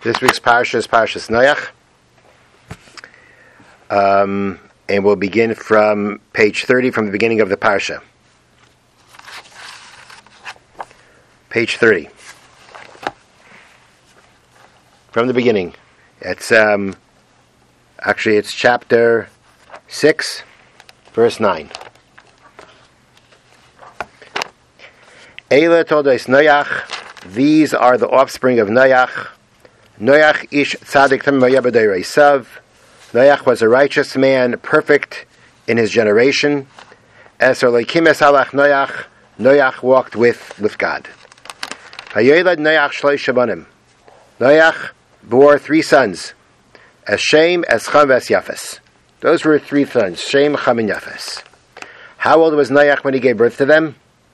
This week's parsha is Parshas Noach, and we'll begin from page 30 from the beginning of the parsha. Page 30. From the beginning. It's it's chapter 6, verse 9. Eila Toldos Noach, these are the offspring of Noach. Noach ish tzadik tamim b'dorei Esav. Noach was a righteous man, perfect in his generation. Eser Elokim es halach Noach. Noach walked with God. Hayolad Noach shlosh banim. Noach bore 3 sons, as Shem, as Cham, as Yafes. Those were 3 sons, Shem, Cham, and Yafes. How old was Noach when he gave birth to them?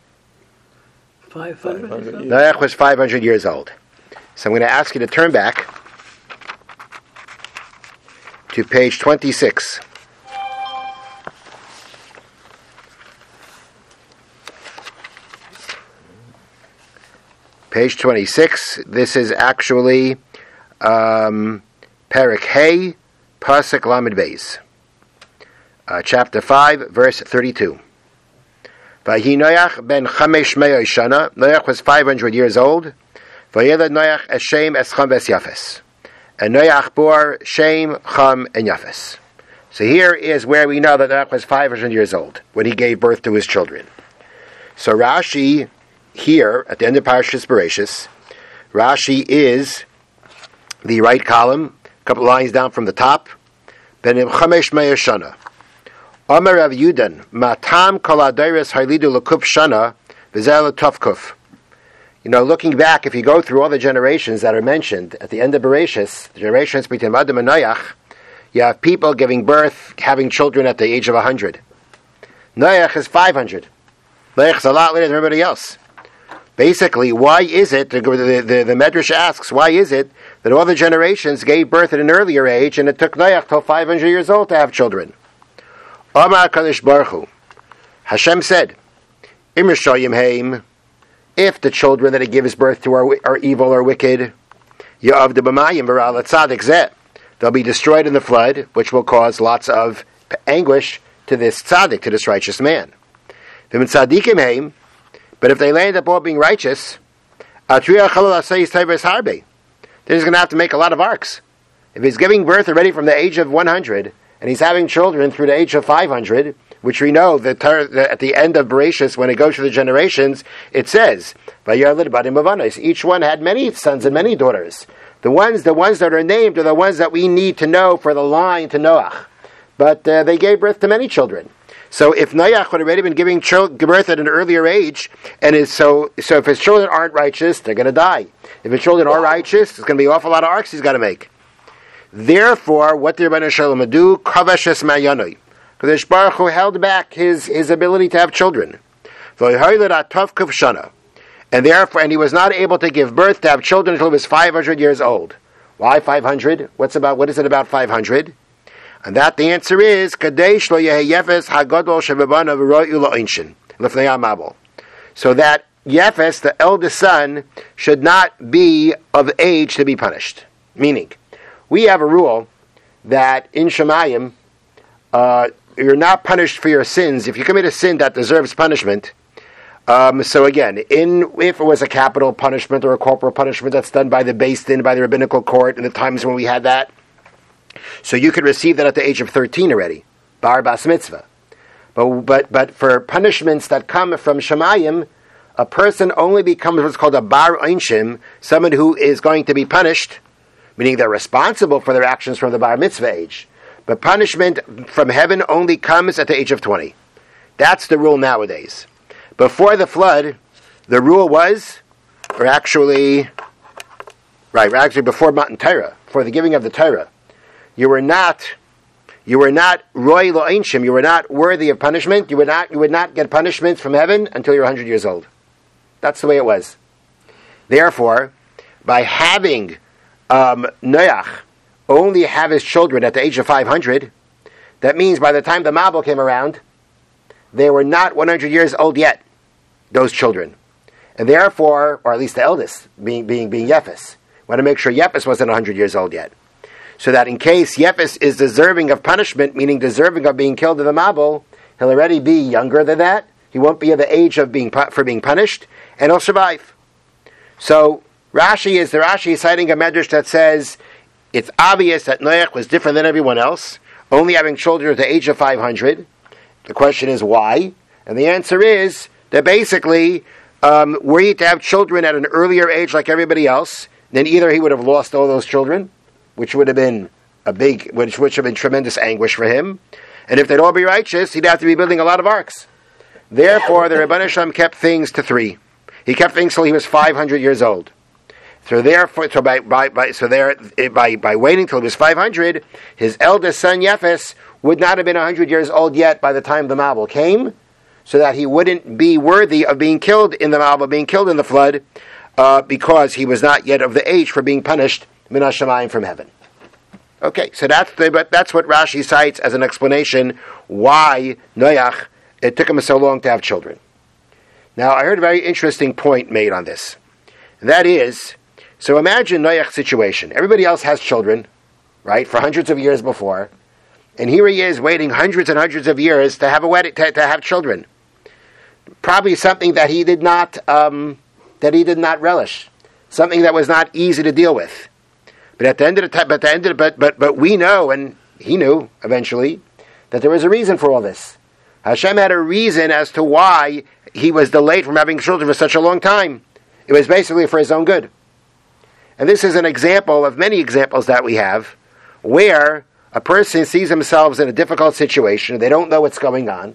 500 Noach was 500 years old. So I'm going to ask you to turn back to page 26. Page 26. This is actually Perek Hey, Pasuk Lamed Beis. Chapter 5, verse 32. Vahi Noach ben Chamesh Me'oi Shana. Noach was 500 years old. Vayelad Noach es Shem es Cham es Yafes. And Noach bore Shem, Cham, and Yafes. So here is where we know that Noach was 500 years old when he gave birth to his children. So Rashi here at the end of Parshas Bereshis, Rashi is the right column, a couple lines down from the top. Benim Chamesh Me'oi Shana. Omer Rav Yudan Matam Kol Adairis Haylidu L'Kup Shana V'Zel Tovkuf. You know, looking back, if you go through all the generations that are mentioned at the end of Bereshis, the generations between Adam and Noach, you have people giving birth, having children at the age of 100. Noach is 500. Noach is a lot later than everybody else. Basically, why is it, the Medrash asks, why is it that all the generations gave birth at an earlier age and it took Noach till 500 years old to have children? Amar Kadosh Baruch Hu, Hashem said, Im Rishayim Heim, if the children that he gives birth to are evil or wicked, Ya'avdu b'mayim v'ra'al tzaddik zeh, they'll be destroyed in the flood, which will cause lots of anguish to this tzaddik, to this righteous man. V'min tzaddikim heim, but if they land up all being righteous, then he's going to have to make a lot of arks. If he's giving birth already from the age of 100, and he's having children through the age of 500, which we know that at the end of Bereshis, when it goes through the generations, it says, each one had many sons and many daughters. The ones that are named are the ones that we need to know for the line to Noach. But they gave birth to many children. So if Noach would have already been giving birth at an earlier age, and so if his children aren't righteous, they're going to die. If his children are righteous, there's going to be an awful lot of arks he's got to make. Therefore, what did Rebbeinu Shalom do? Kavashes ma'yanoi. Kadosh Baruch Hu held back his ability to have children. And therefore, he was not able to give birth to have children until he was 500 years old. Why 500? What is it about 500? And that the answer is Kadesh lo yefes hagadol shebabanav ro'yu lo'inshin lifnei hamabel. So that Yefes, the eldest son, should not be of age to be punished. Meaning, we have a rule that in Shemayim, you're not punished for your sins if you commit a sin that deserves punishment. So again, if it was a capital punishment or a corporal punishment that's done by the Beis Din, by the rabbinical court, in the times when we had that, so you could receive that at the age of 13 already, bar bas mitzvah. But for punishments that come from Shemayim, a person only becomes what's called a bar einshim, someone who is going to be punished, meaning they're responsible for their actions from the bar mitzvah age. But punishment from heaven only comes at the age of 20. That's the rule nowadays. Before the flood, the rule was, actually before Matan Torah, before the giving of the Torah, you were not roy lo einshim, you were not worthy of punishment. You would not get punishments from heaven until you're 100 years old. That's the way it was. Therefore, by having Noach only have his children at the age of 500, that means by the time the Mabul came around, they were not 100 years old yet, those children. And therefore, or at least the eldest, being Yefes. Want to make sure Yefes wasn't 100 years old yet. So that in case Yefes is deserving of punishment, meaning deserving of being killed in the Mabul, he'll already be younger than that. He won't be of the age of being punished, and he'll survive. So Rashi is citing a medrash that says it's obvious that Noach was different than everyone else, only having children at the age of 500. The question is why? And the answer is that basically, were he to have children at an earlier age like everybody else, then either he would have lost all those children, which would have been which would have been tremendous anguish for him, and if they'd all be righteous, he'd have to be building a lot of arks. Therefore, the Rebbeinu Shalom kept things to 3. He kept things till he was 500 years old. So therefore, by waiting till he was 500, his eldest son Yefes would not have been 100 years old yet by the time the Mabul came, so that he wouldn't be worthy of being killed in the Mabul, being killed in the flood, because he was not yet of the age for being punished min hashamayim from heaven. Okay, so that's what Rashi cites as an explanation why Noach, it took him so long to have children. Now, I heard a very interesting point made on this. That is, so imagine Noach's situation. Everybody else has children, right, for hundreds of years before, and here he is waiting hundreds and hundreds of years to have a wedding, to have children. Probably something that he did not relish, something that was not easy to deal with. But at the end of the time, but we know, and he knew eventually, that there was a reason for all this. Hashem had a reason as to why he was delayed from having children for such a long time. It was basically for his own good. And this is an example of many examples that we have where a person sees themselves in a difficult situation, they don't know what's going on,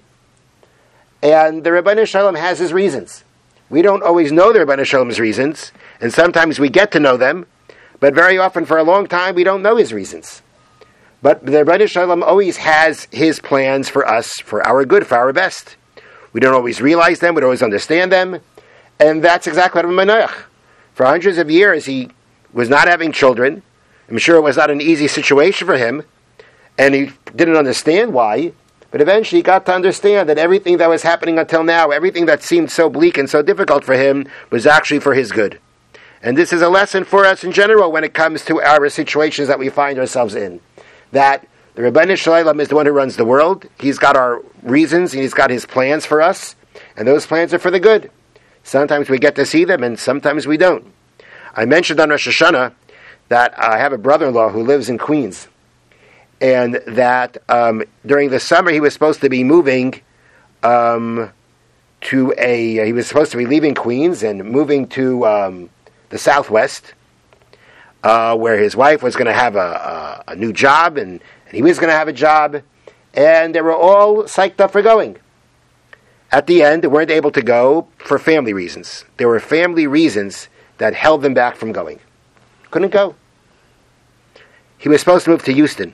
and the Rebbeinu Shalom has his reasons. We don't always know the Rebbeinu Shalom's reasons, and sometimes we get to know them, but very often for a long time we don't know his reasons. But the Rebbeinu Shalom always has his plans for us, for our good, for our best. We don't always realize them, we don't always understand them, and that's exactly what happened with Noach. For hundreds of years he was not having children. I'm sure it was not an easy situation for him, and he didn't understand why, but eventually he got to understand that everything that was happening until now, everything that seemed so bleak and so difficult for him, was actually for his good. And this is a lesson for us in general when it comes to our situations that we find ourselves in. That the Rebbeinu Shalom is the one who runs the world. He's got our reasons, and he's got his plans for us, and those plans are for the good. Sometimes we get to see them, and sometimes we don't. I mentioned on Rosh Hashanah that I have a brother-in-law who lives in Queens, and that during the summer he was supposed to be moving he was supposed to be leaving Queens and moving to the Southwest, where his wife was going to have a new job, and he was going to have a job, and they were all psyched up for going. At the end, they weren't able to go for family reasons. There were family reasons that held them back from going. Couldn't go. He was supposed to move to Houston.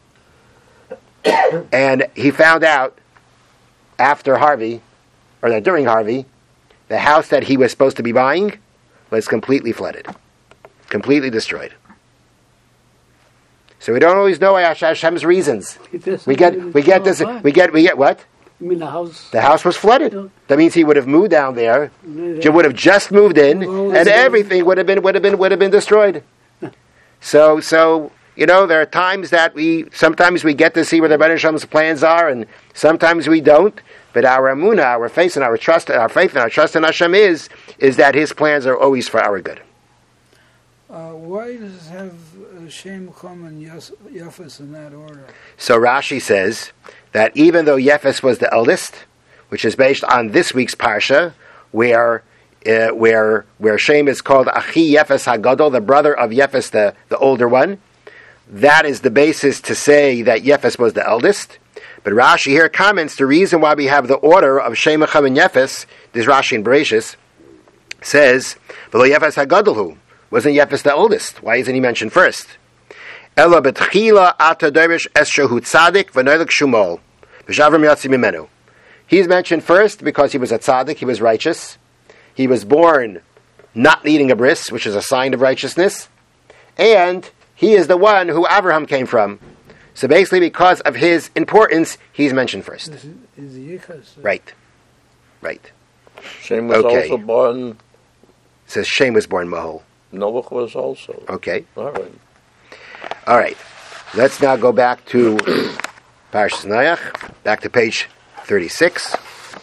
And he found out after Harvey, or during Harvey, the house that he was supposed to be buying was completely flooded. Completely destroyed. So we don't always know Hashem's reasons. We get what? You mean the house? The house was flooded. That means he would have moved down there. He would have just moved in, and everything would have been destroyed. So there are times that sometimes we get to see where the Rebbeinu Shalom's plans are, and sometimes we don't. But our emunah, our faith, and our trust in Hashem is that His plans are always for our good. Why does it have Shem, Chum, and Yefes in that order? So Rashi says that even though Yefes was the eldest, which is based on this week's parsha, where Shem is called Achi Yefes Hagadol, the brother of Yefes, the older one, that is the basis to say that Yefes was the eldest. But Rashi here comments the reason why we have the order of Shem, Chum, and Yefes. This Rashi in Bereshis says, "V'lo Yefes Hagadolhu." Wasn't Yefes the oldest? Why isn't he mentioned first? Ela betchila ata derish es shehu tzadik v'noilek shumol v'shavrim yatsi mimenu. He's mentioned first because he was a tzaddik, he was righteous. He was born not needing a bris, which is a sign of righteousness. And he is the one who Abraham came from. So basically, because of his importance, he's mentioned first. Right. Shem was also born. It says Shem was born Mahol. Noach was also. Okay. All right. All right. Let's now go back to Parshas Noach, back to page 36.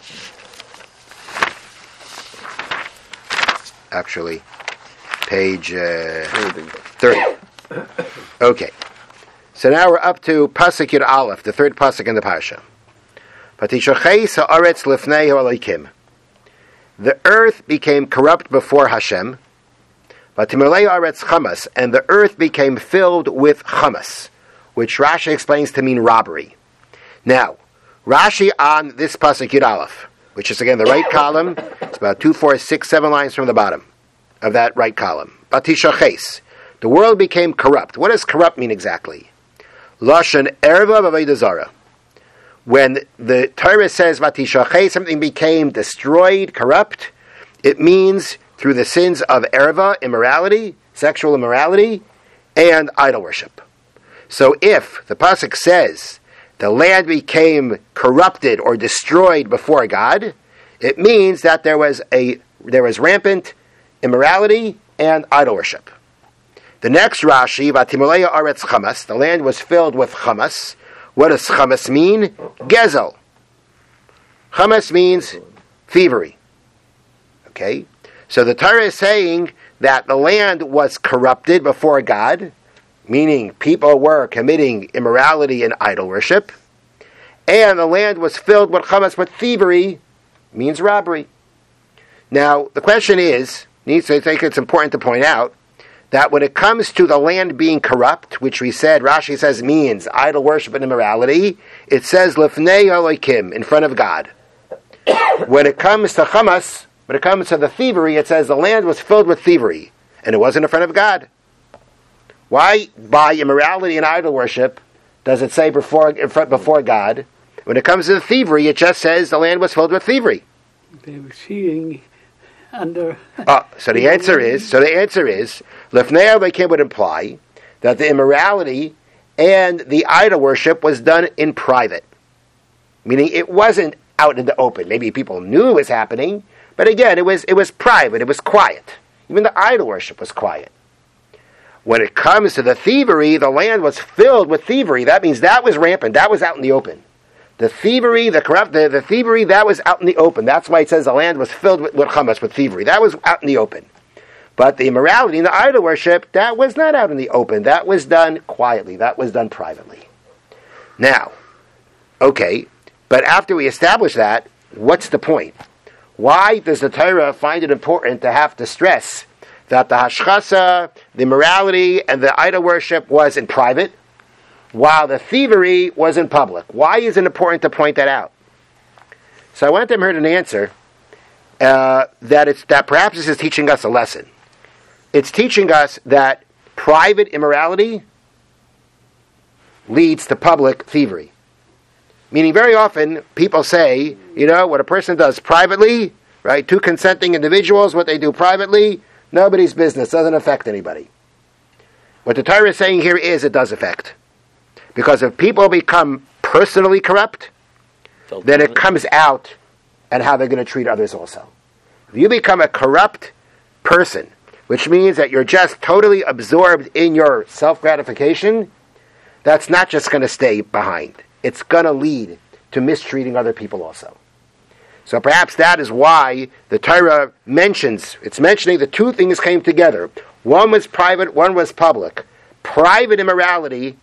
Actually, page 30. Okay. So now we're up to Pasuk Yud Aleph, the third Pasuk in the Parsha. The earth became corrupt before Hashem, and the earth became filled with chamas, which Rashi explains to mean robbery. Now, Rashi on this Pasuk Yud Aleph, which is again the right column, it's about 2, 4, 6, 7 lines from the bottom of that right column. Batishaches, the world became corrupt. What does corrupt mean exactly? Lashon erva v'avodah zara. When the Torah says Batishaches, something became destroyed, corrupt, it means through the sins of erva, immorality, sexual immorality, and idol worship. So if the Pasuk says the land became corrupted or destroyed before God, it means that there was rampant immorality and idol worship. The next Rashi, Vatimaleya Aretz Chamas, the land was filled with chamas. What does chamas mean? Gezel. Chamas means thievery. Okay? So the Torah is saying that the land was corrupted before God, meaning people were committing immorality and idol worship, and the land was filled with chamas, but thievery means robbery. Now, the question is, I think it's important to point out, that when it comes to the land being corrupt, which we said, Rashi says means idol worship and immorality, it says Lifnei Elokim, in front of God. When it comes to chamas, when it comes to the thievery, it says the land was filled with thievery, and it wasn't in front of God. Why, by immorality and idol worship, does it say before God? When it comes to the thievery, it just says the land was filled with thievery. They were cheating under. So the answer is, Lifnei Elokim would imply that the immorality and the idol worship was done in private, meaning it wasn't out in the open. Maybe people knew it was happening, but again, it was private. It was quiet. Even the idol worship was quiet. When it comes to the thievery, the land was filled with thievery. That means that was rampant. That was out in the open. The thievery, the thievery, that was out in the open. That's why it says the land was filled with chamas, with thievery. That was out in the open. But the immorality and the idol worship, that was not out in the open. That was done quietly. That was done privately. Now, okay, but after we establish that, what's the point? Why does the Torah find it important to have to stress that the hashchasa, the immorality, and the idol worship was in private, while the thievery was in public? Why is it important to point that out? So I want them to hear an answer that perhaps this is teaching us a lesson. It's teaching us that private immorality leads to public thievery. Meaning very often people say, what a person does privately, right? Two consenting individuals, what they do privately, nobody's business, doesn't affect anybody. What the Torah is saying here is it does affect. Because if people become personally corrupt, then it comes out and how they're going to treat others also. If you become a corrupt person, which means that you're just totally absorbed in your self-gratification, that's not just going to stay behind. It's going to lead to mistreating other people also. So perhaps that is why the Torah it's mentioning the two things came together. One was private, one was public. Private immorality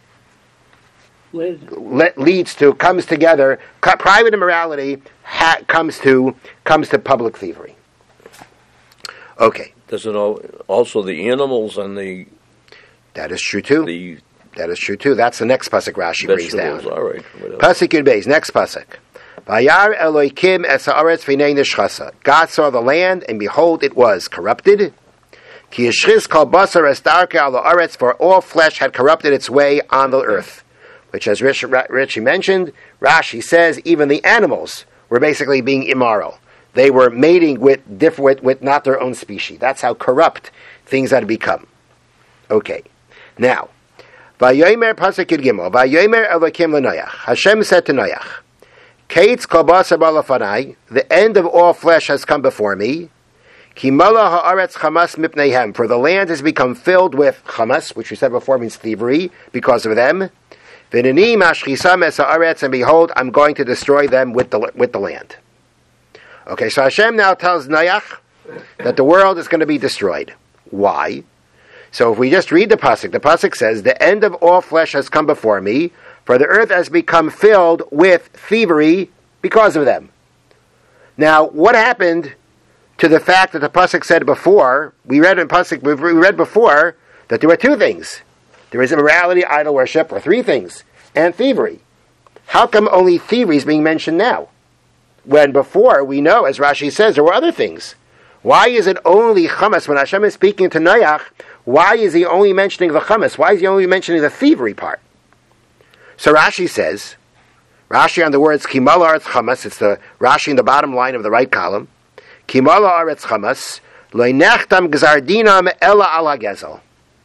comes together. Private immorality comes to public thievery. Okay. Does it also the animals and the? That is true too. That is true too. That's the next pasuk Rashi brings down. All right. Pasuk Yud Beis. Next pasuk. Vayar Elokim es haaretz v'nei nishchasa. God saw the land, and behold, it was corrupted. Ki yishchis kol basar es darkei al haaretz, for all flesh had corrupted its way on the earth. Which, as Richie mentioned, Rashi says even the animals were basically being immoral. They were mating with not their own species. That's how corrupt things had become. Okay. Now, Vayomer pasuk Yud Gimel. Vayomer Elokim leNoach. Hashem said to Noach, Kates kol basar ba'lefanai, the end of all flesh has come before me. Kimala ha'aretz chamas mipneihem. For the land has become filled with chamas, which we said before means thievery, because of them. V'nini mashchisam es ha'aretz, and behold, I'm going to destroy them with the land. Okay, so Hashem now tells Noach that the world is going to be destroyed. Why? So if we just read the pasuk says, "The end of all flesh has come before me, for the earth has become filled with thievery because of them." Now, what happened to the fact that the pasuk said before? We read before that there were two things: there is immorality, idol worship, or three things, and thievery. How come only thievery is being mentioned now, when before we know, as Rashi says, there were other things? Why is it only chamas when Hashem is speaking to Noach? Why is he only mentioning the chamas? Why is he only mentioning the thievery part? So Rashi says, Rashi on the words Kimala Aretz Chamas, it's the Rashi in the bottom line of the right column. Kimala Aretz Chamas, Lo nechtam gzar dinam ela ala gezel.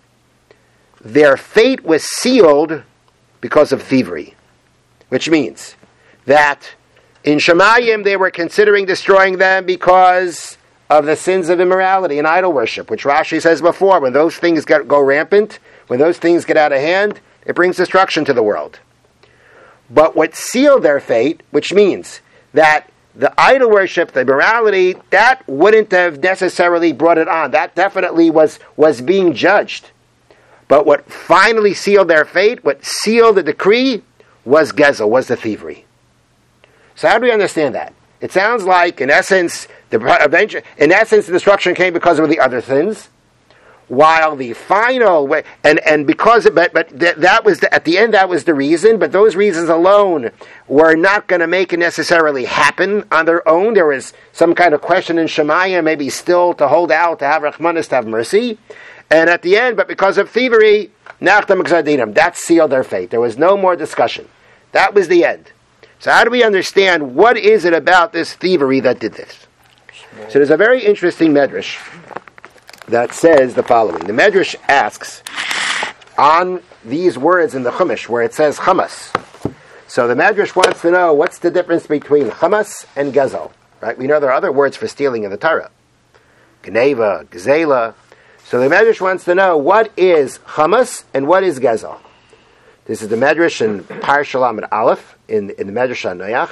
Their fate was sealed because of thievery, which means that in Shemayim they were considering destroying them because of the sins of immorality and idol worship, which Rashi says before, when those things go rampant, when those things get out of hand, it brings destruction to the world. But what sealed their fate, which means that the idol worship, the immorality, that wouldn't have necessarily brought it on. That definitely was being judged. But what finally sealed their fate, what sealed the decree, was Gezel, was the thievery. So how do we understand that? It sounds like, in essence, the destruction came because of the other sins, while the final way, and because of, but that was at the end, that was the reason. But those reasons alone were not going to make it necessarily happen on their own. There was some kind of question in Shemaiah, maybe still to hold out, to have Rachmanis, to have mercy. And at the end, but because of thievery, Nachtam Gzadinam, that sealed their fate. There was no more discussion. That was the end. So how do we understand what is it about this thievery that did this? So there's a very interesting medrash that says the following. The medrash asks on these words in the Chumash where it says Chamas. So the medrash wants to know what's the difference between Chamas and Gezel. Right? We know there are other words for stealing in the Torah. Geneva, Gzela. So the medrash wants to know what is Chamas and what is Gezel. This is the medrash in Parsha Lamed Aleph in the medrash on Noach,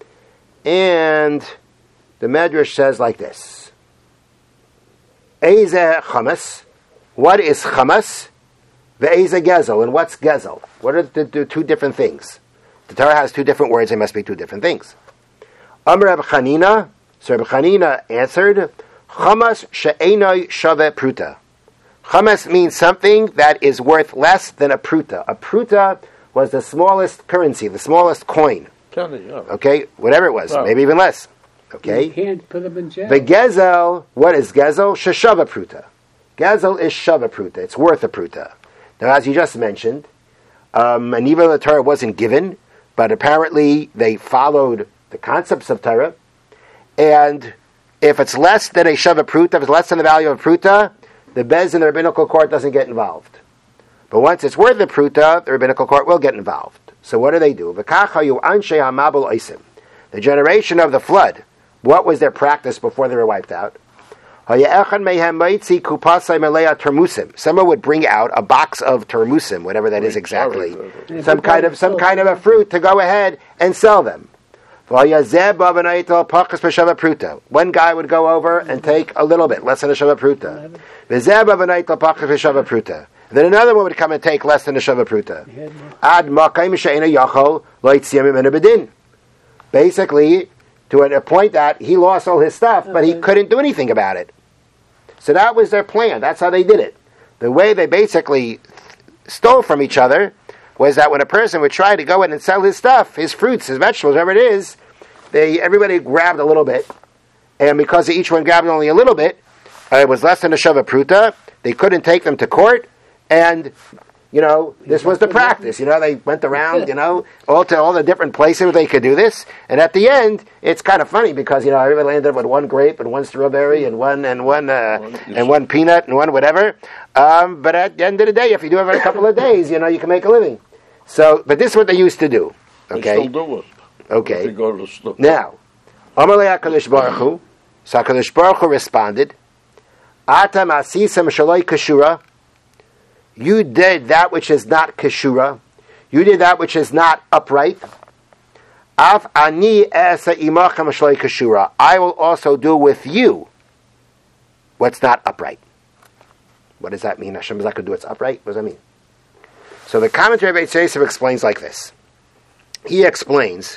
and the medrash says like this: Eize Chamas, what is Chamas? Ve'eize Gezel, and what's Gezel? What are the two different things? The Torah has two different words; they must be two different things. Amar Reb Chanina, so Reb Chanina answered, Chamas she'enoi shave pruta. Chamas means something that is worth less than a pruta. A pruta was the smallest currency, the smallest coin. Okay, whatever it was, maybe even less. Okay. You can't put them in jail. The Gezel, what is Gezel? Sheshava pruta. Gezel is shava pruta. It's worth a pruta. Now, as you just mentioned, and even though the Torah wasn't given, but apparently they followed the concepts of Torah, and if it's less than a shava pruta, if it's less than the value of a pruta, the Bez in the rabbinical court doesn't get involved. But once it's worth the pruta, the rabbinical court will get involved. So what do? The generation of the flood, what was their practice before they were wiped out? Someone would bring out a box of termusim, whatever that is exactly, some kind of a fruit to go ahead and sell them. One guy would go over and take a little bit, less than a shava pruta. Then another one would come and take less than a shava pruta. Basically, to a point that he lost all his stuff, but he couldn't do anything about it. So that was their plan. That's how they did it. The way they basically stole from each other was that when a person would try to go in and sell his stuff, his fruits, his vegetables, whatever it is, everybody grabbed a little bit, and because each one grabbed only a little bit, it was less than a shava pruta. They couldn't take them to court, and this was the practice. They went around, all the different places where they could do this, and at the end, it's kind of funny because everybody landed up with one grape and one strawberry and one peanut and one whatever. But at the end of the day, if you do it for a couple of days, you can make a living. So, but this is what they used to do. Okay. They still do it. Okay. They go to the Now, Amalei HaKadosh Baruch Hu. So HaKadosh Baruch Hu responded. Atam asisam shaloi kashura. You did that which is not kashura. You did that which is not upright. Af ani esa imachem shaloi kashura. I will also do with you what's not upright. What does that mean? Hashem is not going to do what's upright? What does that mean? So the commentary of Eitz Yosef explains like this. He explains,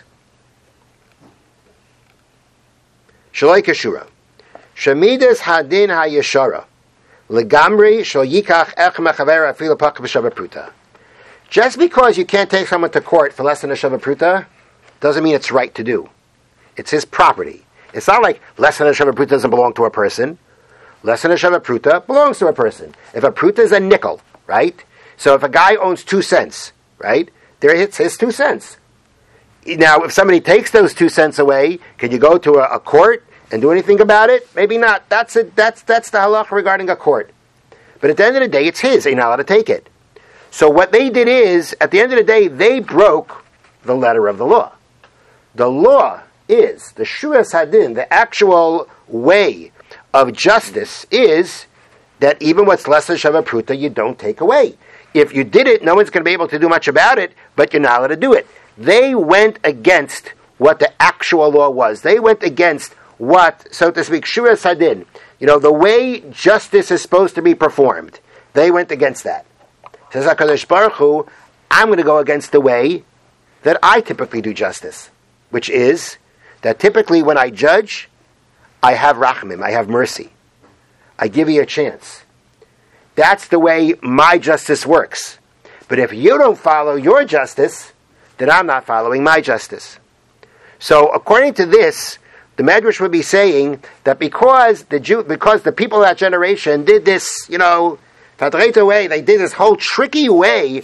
Shaloi Kashura, Shemidas Hadin HaYeshara, Legamri Shal Yikach Ech Mechaver Afilu Pak B'Shava Pruta. Just because you can't take someone to court for less than a Shava Pruta, doesn't mean it's right to do. It's his property. It's not like less than a Shava Pruta doesn't belong to a person. Less than a Shava Pruta belongs to a person. If a Pruta is a nickel, right? So if a guy owns 2 cents, right? There it's his 2 cents. Now, if somebody takes those 2 cents away, can you go to a court and do anything about it? Maybe not. That's the halacha regarding a court. But at the end of the day, it's his. You're not allowed to take it. So what they did is, at the end of the day, they broke the letter of the law. The law is, the Shuas Hadin, the actual way of justice is that even what's less than Shava Pruta, you don't take away. If you did it, no one's going to be able to do much about it, but you're not allowed to do it. They went against what the actual law was. They went against what, so to speak, Shuas Hadin, the way justice is supposed to be performed. They went against that. Says HaKadosh Baruch Hu, I'm going to go against the way that I typically do justice, which is that typically when I judge, I have rachmim, I have mercy. I give you a chance. That's the way my justice works. But if you don't follow your justice, then I'm not following my justice. So according to this, the Medrash would be saying that because the people of that generation did this, way, they did this whole tricky way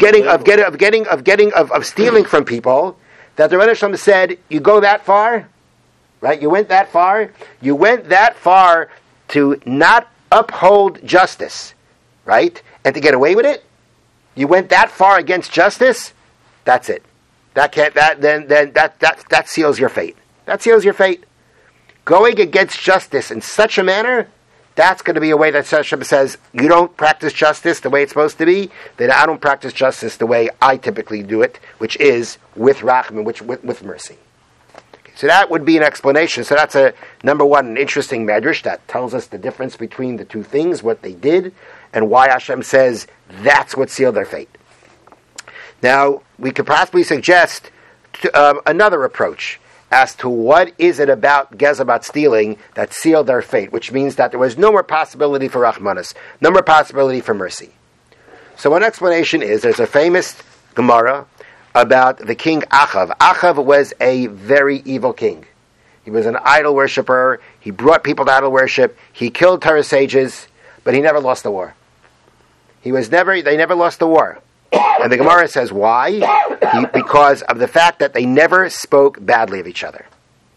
of stealing from people, that the Rebbe Shalom said, you go that far, right? You went that far. You went that far to not uphold justice, right? And to get away with it. You went that far against justice. That's it. That seals your fate. That seals your fate. Going against justice in such a manner, that's going to be a way that Hashem says, you don't practice justice the way it's supposed to be, then I don't practice justice the way I typically do it, which is with rachman, with mercy. Okay, so that would be an explanation. So that's number one, an interesting medrash that tells us the difference between the two things, what they did, and why Hashem says that's what sealed their fate. Now, we could possibly suggest another approach as to what is it about Gezabat stealing that sealed their fate, which means that there was no more possibility for Rachmanis, no more possibility for mercy. So one explanation is, there's a famous Gemara about the king Achav. Achav was a very evil king. He was an idol worshiper. He brought people to idol worship. He killed Torah sages, but he never lost the war. They never lost the war. And the Gemara says, why? Because of the fact that they never spoke badly of each other.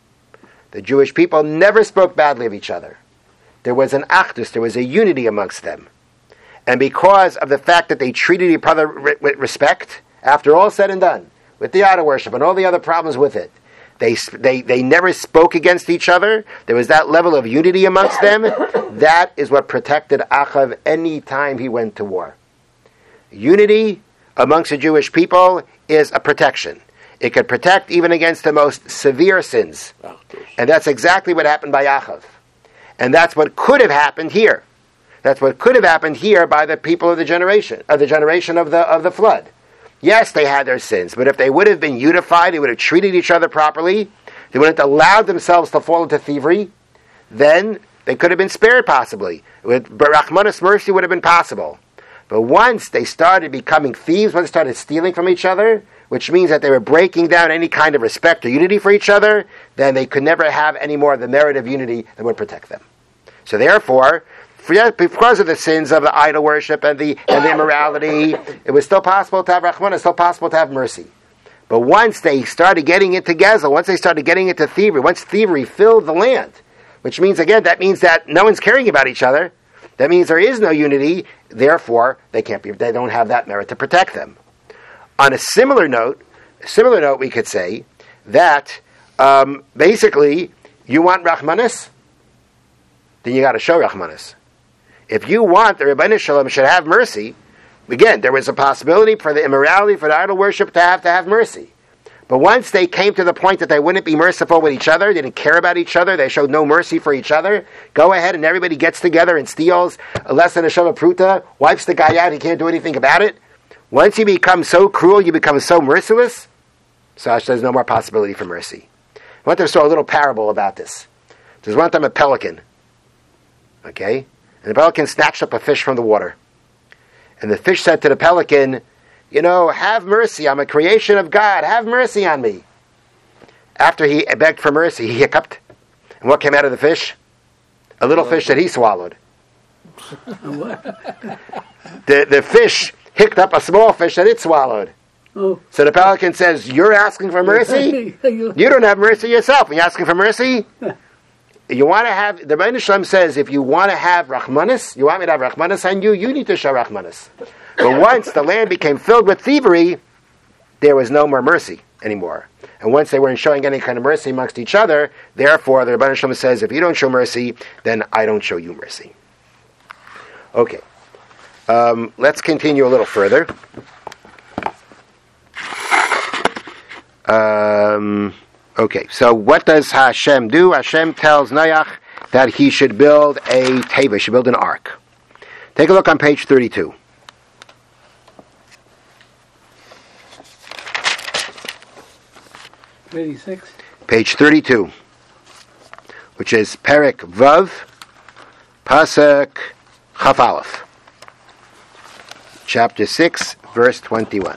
The Jewish people never spoke badly of each other. There was an achdus, there was a unity amongst them. And because of the fact that they treated each other with respect, after all said and done, with the idol worship and all the other problems with it, they never spoke against each other. There was that level of unity amongst them. That is what protected Achav any time he went to war. Unity amongst the Jewish people is a protection. It could protect even against the most severe sins. And that's exactly what happened by Achav. And that's what could have happened here. That's what could have happened here by the people of the generation of the flood. Yes, they had their sins, but if they would have been unified, they would have treated each other properly, they wouldn't have allowed themselves to fall into thievery, then they could have been spared possibly. With Rachmanis mercy would have been possible. But once they started becoming thieves, once they started stealing from each other, which means that they were breaking down any kind of respect or unity for each other, then they could never have any more of the merit of unity that would protect them. So therefore, because of the sins of the idol worship and the immorality, it was still possible to have Rachman, it's still possible to have mercy. But once they started getting into Gezel, once they started getting into thievery, once thievery filled the land, which means, again, that means that no one's caring about each other, that means there is no unity, therefore they don't have that merit to protect them. On a similar note, we could say that basically, you want Rachmanis, then you got to show Rachmanis. if you want the Rebbeinu Shalom should have mercy, again, there was a possibility for the immorality, for the idol worship to have mercy. But once they came to the point that they wouldn't be merciful with each other, they didn't care about each other, they showed no mercy for each other, go ahead and everybody gets together and steals less than a shava pruta, wipes the guy out, he can't do anything about it. Once you become so cruel, you become so merciless, so there's no more possibility for mercy. I want to show a little parable about this. There's one time a pelican, okay? And the pelican snatched up a fish from the water. And the fish said to the pelican, have mercy, I'm a creation of God, have mercy on me. After he begged for mercy, he hiccuped. And what came out of the fish? A little fish that he swallowed. The fish hiccuped up a small fish that it swallowed. Oh. So the pelican says, you're asking for mercy? You don't have mercy yourself. When you're asking for mercy, you want to have, the Rebbeinu Shalom says, if you want to have Rachmanis, you want me to have Rachmanis on you, you need to show Rachmanis. But once the land became filled with thievery, there was no more mercy anymore. And once they weren't showing any kind of mercy amongst each other, therefore the Rebbeinu Shalom says, if you don't show mercy, then I don't show you mercy. Okay. Let's continue a little further. Okay, so what does Hashem do? Hashem tells Noach that he should build a teva, should build an ark. Take a look on page 32. Page 32, which is Perek Vav, Pasuk Chaf Aleph, chapter 6, verse 21.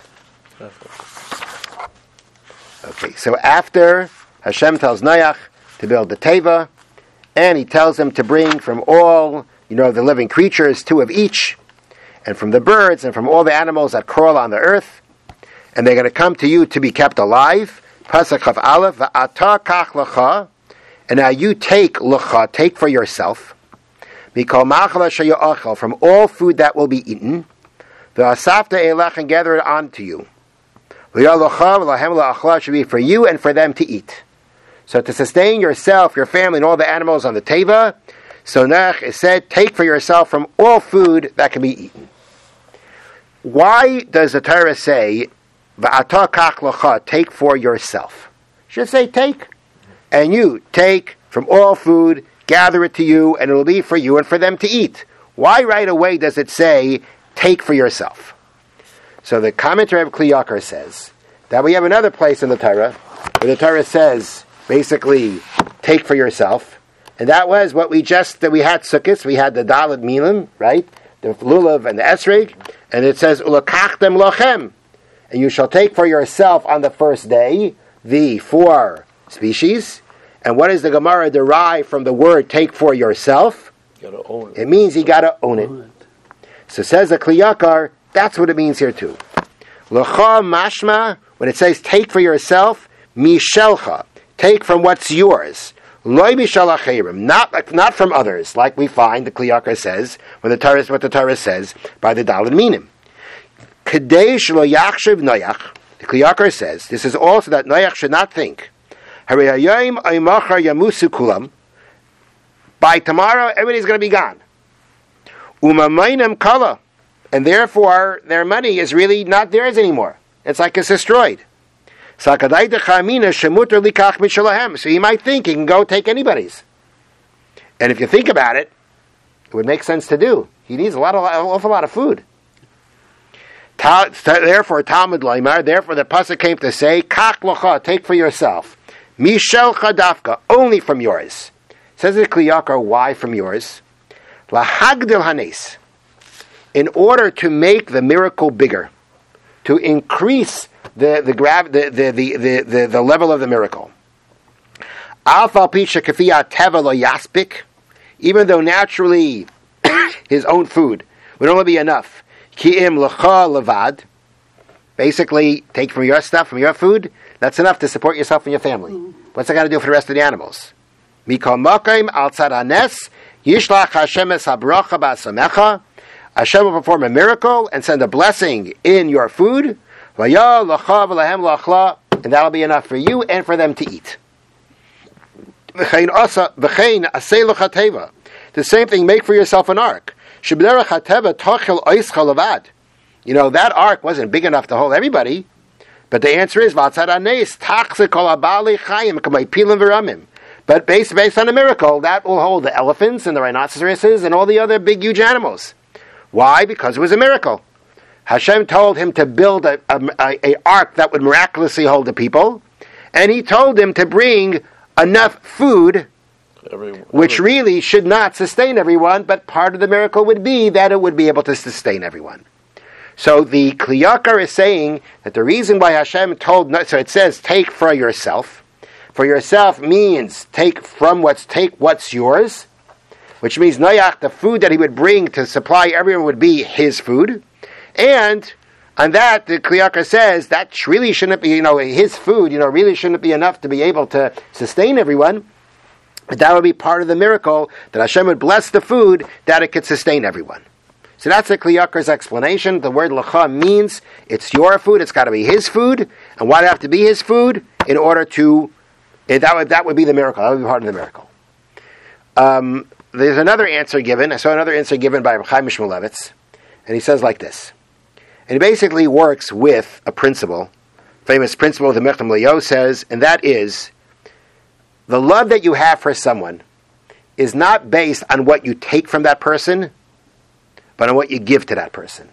Okay, so after Hashem tells Noach to build the teva, and he tells him to bring from all, the living creatures, 2 of each, and from the birds and from all the animals that crawl on the earth, and they're going to come to you to be kept alive. Pasuk Chaf Aleph, va'ata kach lecha, and now you take lecha, take for yourself, mikol machal sheya'achal, from all food that will be eaten, v'asafta elach, and gather it onto you. Should be for you and for them to eat. So to sustain yourself, your family, and all the animals on the teva, so Noach is said, take for yourself from all food that can be eaten. Why does the Torah say, V'ata kach lecha, take for yourself? It should say take. And you take from all food, gather it to you, and it will be for you and for them to eat. Why right away does it say, take for yourself? So the commentary of Kli Yakar says that we have another place in the Torah where the Torah says, basically, take for yourself. And that was what we had Sukkot, we had the Daled Milim, right? The Lulav and the Esrog. And it says, Ulakachtem lochem. And you shall take for yourself on the first day the 4 species. And what does the Gemara derive from the word take for yourself? You gotta own it. It means you got to own it. So says the Kli Yakar, that's what it means here too. L'cha mashma, when it says take for yourself, mishelcha, take from what's yours. Loi mishal acherim, not from others, like we find the Kli Yakar says when what the Torah says by the Daled Minim. Kadesh lo yachshiv Noach. The Kli Yakar says this is also that Noach should not think. Harayayim aymachar yamusu kulam. By tomorrow, everybody's going to be gone. Umamayim kala. And therefore, their money is really not theirs anymore. It's like it's destroyed. So he might think he can go take anybody's. And if you think about it, it would make sense to do. He needs an awful lot of food. Therefore, Talmud Laimar, therefore the pasuk came to say, Kach locha, take for yourself. Mishel chadafka, only from yours. Says the Kli Yakar, why from yours? Lahagdil hanes. In order to make the miracle bigger, to increase the level of the miracle. Even though naturally his own food would only be enough. Basically, take from your stuff, from your food, that's enough to support yourself and your family. What's that got to do for the rest of the animals? Hashem will perform a miracle and send a blessing in your food, and that'll be enough for you and for them to eat. The The same thing, make for yourself an ark. You know, that ark wasn't big enough to hold everybody. But the answer is, but based on a miracle, that will hold the elephants and the rhinoceroses and all the other big, huge animals. Why? Because it was a miracle. Hashem told him to build a ark that would miraculously hold the people, and he told him to bring enough food, which really should not sustain everyone, but part of the miracle would be that it would be able to sustain everyone. So the Kli Yakar is saying that the reason why Hashem told, so it says, take for yourself. For yourself means take what's yours, which means Noach, the food that he would bring to supply everyone would be his food. And on that, the Kli Yakar says that really shouldn't be, his food, really shouldn't be enough to be able to sustain everyone. But that would be part of the miracle, that Hashem would bless the food, that it could sustain everyone. So that's the Kli Yakar's explanation. The word lecha means it's your food, it's got to be his food. And why do it have to be his food? In order to, that would be the miracle, that would be part of the miracle. There's another answer given. I saw another answer given by Chaim Shmulevitz, and he says like this. And he basically works with a principle, famous principle the Mechtam Leo says, and that is, the love that you have for someone is not based on what you take from that person, but on what you give to that person.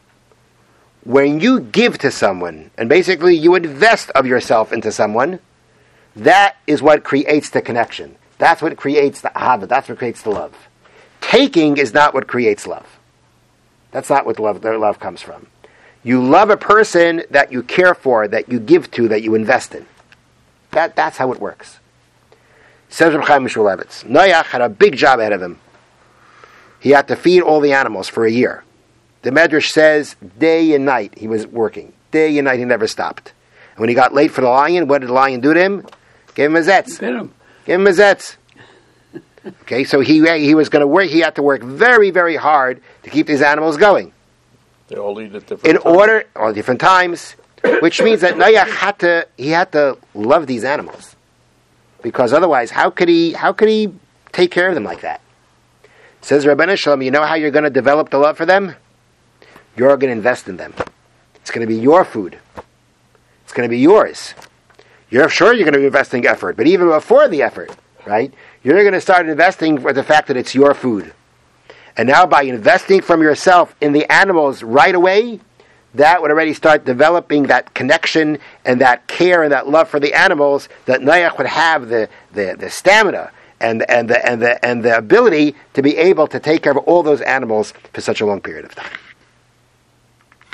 When you give to someone, and basically you invest of yourself into someone, that is what creates the connection. That's what creates the ahava. That's what creates the love. Taking is not what creates love. That's not what love comes from. You love a person that you care for, that you give to, that you invest in. That's how it works. Says Reb Chaim Shmulevitz, Noach had a big job ahead of him. He had to feed all the animals for a year. The Medrash says day and night he was working. Day and night he never stopped. And when he got late for the lion, what did the lion do to him? Gave him a zetz. Gave him a zetz. Okay, so he was going to work. He had to work very, very hard to keep these animals going. They all eat at different times. All different times, which means that Noach had to love these animals, because otherwise, how could he take care of them like that? Says Rabbeinu Shalom, you know how you're going to develop the love for them? You're going to invest in them. It's going to be your food. It's going to be yours. You're sure you're going to be investing effort, but even before the effort, right? You're going to start investing for the fact that it's your food. And now by investing from yourself in the animals right away, that would already start developing that connection and that care and that love for the animals, that Noach would have the stamina and the ability to be able to take care of all those animals for such a long period of time.